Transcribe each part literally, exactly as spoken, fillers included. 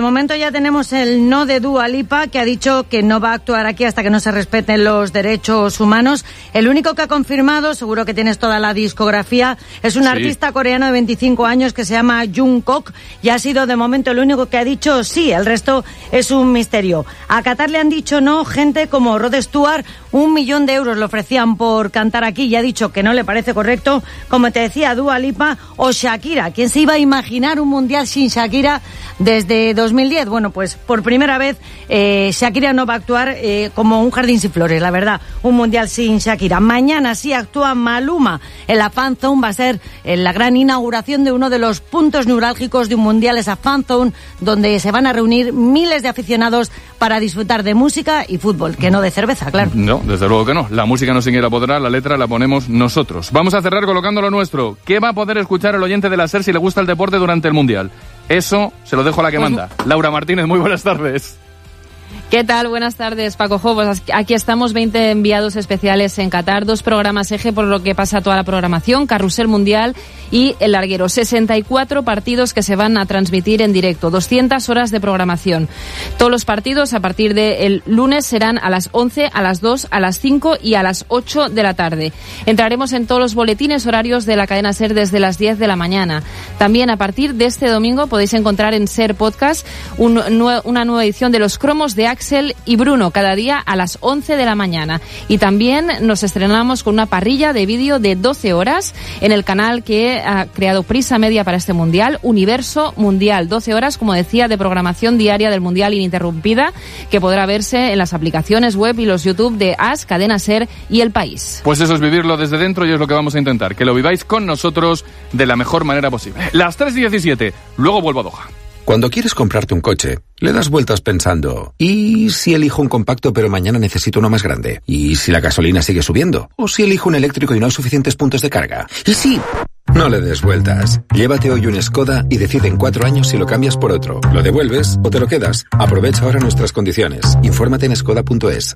momento ya tenemos el no de Dua Lipa, que ha dicho que no va a actuar aquí hasta que no se respeten los derechos humanos. El único que ha confirmado, seguro que tienes toda la discografía, es un sí. artista coreano de veinticinco años que se llama Jungkook, y ha sido de momento el único que ha dicho sí, el resto es un misterio. A Qatar le han dicho no gente como Rod Stewart, un millón de euros le ofrecían por cantar aquí y ha dicho que no le parece correcto, como te decía, Dua Lipa o Shakira. ¿Quién se iba a imaginar un mundial sin Shakira desde dos mil diez? Bueno, pues por primera vez eh, Shakira no va a actuar eh, como un jardín sin flores, la verdad, un mundial sin Shakira. Mañana sí actúa Maluma en la Fan Zone, va a ser en la gran inauguración de uno de los puntos neurálgicos de un mundial, esa Fan Zone, donde se van a reunir miles de aficionados para disfrutar de música y fútbol, que no de cerveza, claro. No, desde luego que no. La música no se la podrá, la letra la ponemos nosotros. Vamos a cerrar colocando lo nuestro. ¿Qué va a poder escuchar el oyente de la SER si le gusta el deporte durante el mundial? Eso se lo dejo a la que manda. Laura Martínez, muy buenas tardes. ¿Qué tal? Buenas tardes, Paco Jobos. Aquí estamos, veinte enviados especiales en Qatar, dos programas eje por lo que pasa toda la programación, Carrusel Mundial y El Larguero. sesenta y cuatro partidos que se van a transmitir en directo, doscientas horas de programación. Todos los partidos a partir del lunes serán a las once, a las dos, a las cinco y a las ocho de la tarde. Entraremos en todos los boletines horarios de la cadena SER desde las diez de la mañana. También a partir de este domingo podéis encontrar en SER Podcast un, una nueva edición de Los Cromos de Axel y Bruno, cada día a las once de la mañana. Y también nos estrenamos con una parrilla de vídeo de doce horas en el canal que ha creado Prisa Media para este Mundial, Universo Mundial. doce horas, como decía, de programación diaria del Mundial ininterrumpida, que podrá verse en las aplicaciones web y los YouTube de As, Cadena SER y El País. Pues eso es vivirlo desde dentro y es lo que vamos a intentar, que lo viváis con nosotros de la mejor manera posible. Las tres y diecisiete, luego vuelvo a Doha. Cuando quieres comprarte un coche, le das vueltas pensando, ¿y si elijo un compacto pero mañana necesito uno más grande? ¿Y si la gasolina sigue subiendo? ¿O si elijo un eléctrico y no hay suficientes puntos de carga? ¿Y si...? No le des vueltas. Llévate hoy un Skoda y decide en cuatro años si lo cambias por otro. ¿Lo devuelves o te lo quedas? Aprovecha ahora nuestras condiciones. Infórmate en skoda punto es.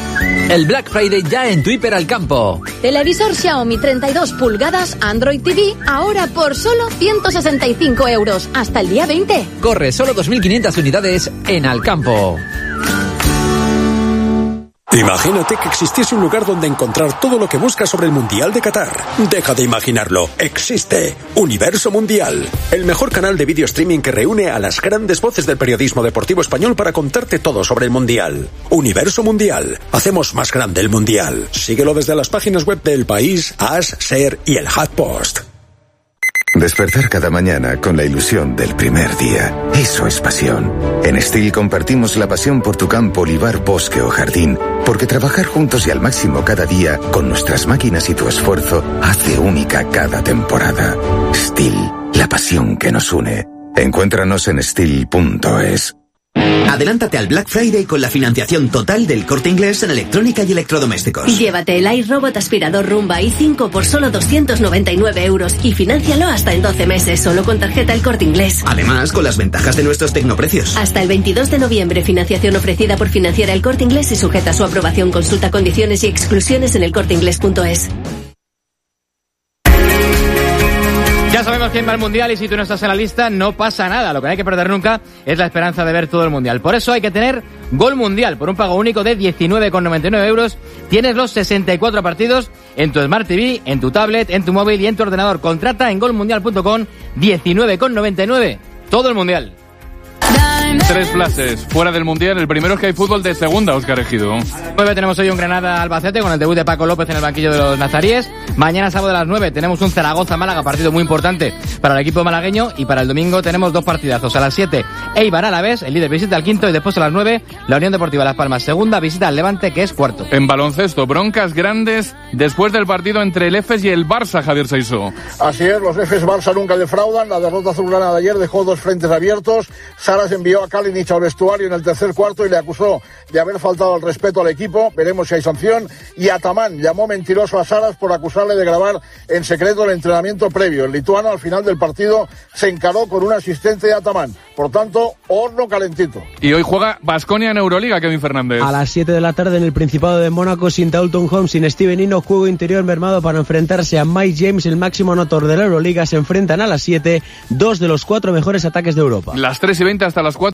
El Black Friday ya en tu Hiper Alcampo. Televisor Xiaomi treinta y dos pulgadas Android T V ahora por solo ciento sesenta y cinco euros hasta el día veinte. Corre, solo dos mil quinientas unidades en Alcampo. Imagínate que existiese un lugar donde encontrar todo lo que buscas sobre el Mundial de Qatar. Deja de imaginarlo. Existe. Universo Mundial. El mejor canal de video streaming que reúne a las grandes voces del periodismo deportivo español para contarte todo sobre el Mundial. Universo Mundial. Hacemos más grande el Mundial. Síguelo desde las páginas web del País, As, SER y el HuffPost. Despertar cada mañana con la ilusión del primer día. Eso es pasión. En Steel compartimos la pasión por tu campo, olivar, bosque o jardín, porque trabajar juntos y al máximo cada día, con nuestras máquinas y tu esfuerzo, hace única cada temporada. Steel, la pasión que nos une. Encuéntranos en steel punto es. Adelántate al Black Friday con la financiación total del Corte Inglés en electrónica y electrodomésticos. Llévate el iRobot aspirador Rumba i cinco por solo doscientos noventa y nueve euros y fináncialo hasta en doce meses solo con tarjeta El Corte Inglés. Además, con las ventajas de nuestros tecnoprecios. Hasta el veintidós de noviembre, financiación ofrecida por Financiera El Corte Inglés y sujeta a su aprobación. Consulta condiciones y exclusiones en el corte inglés punto es. Ya sabemos quién va al Mundial y si tú no estás en la lista no pasa nada. Lo que no hay que perder nunca es la esperanza de ver todo el Mundial. Por eso hay que tener Gol Mundial. Por un pago único de diecinueve con noventa y nueve euros tienes los sesenta y cuatro partidos en tu Smart T V, en tu tablet, en tu móvil y en tu ordenador. Contrata en gol mundial punto com. diecinueve con noventa y nueve. Todo el Mundial. Tres flashes fuera del Mundial. El primero es que hay fútbol de segunda, Óscar Ejido. nueve tenemos hoy un Granada-Albacete con el debut de Paco López en el banquillo de los nazaríes. Mañana sábado a las nueve tenemos un Zaragoza-Málaga, partido muy importante para el equipo malagueño. Y para el domingo tenemos dos partidazos. A las siete, Eibar-Alavés, el líder visita al quinto. Y después a las nueve, la Unión Deportiva Las Palmas, segunda, visita al Levante, que es cuarto. En baloncesto, broncas grandes después del partido entre el Efes y el Barça, Javier Saiso. Así es, los Efes Barça nunca defraudan. La derrota azulgrana de ayer dejó dos frentes abiertos. Saras envió a Kalinic al vestuario en el tercer cuarto y le acusó de haber faltado al respeto al equipo. Veremos si hay sanción. Y Ataman llamó mentiroso a Saras por acusarle de grabar en secreto el entrenamiento previo. El lituano al final del partido se encaró con un asistente de Ataman. Por tanto, horno calentito. Y hoy juega Baskonia en Euroliga, Kevin Fernández. A las siete de la tarde en el Principado de Mónaco, sin Dalton Holmes, sin Steven Ino, juego interior mermado para enfrentarse a Mike James, el máximo anotador de la Euroliga. Se enfrentan a las siete dos de los cuatro mejores ataques de Europa. Las tres y veinte hasta las cuatro.